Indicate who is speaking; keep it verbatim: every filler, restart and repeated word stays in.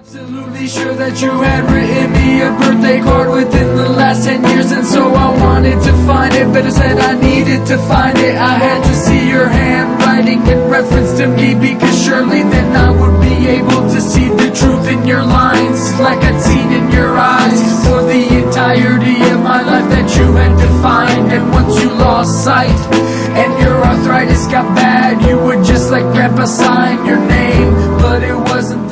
Speaker 1: Absolutely sure that you had written me a birthday card within the last ten years, and so I wanted to find it. Better said, I needed to find it. I had to see your handwriting in reference to me, because surely then I would be able to see the truth in your lines, like I'd seen in your eyes for the entirety of my life that you had defined. And once you lost sight and your arthritis got bad, you would just let Grandpa sign your name, but it wasn't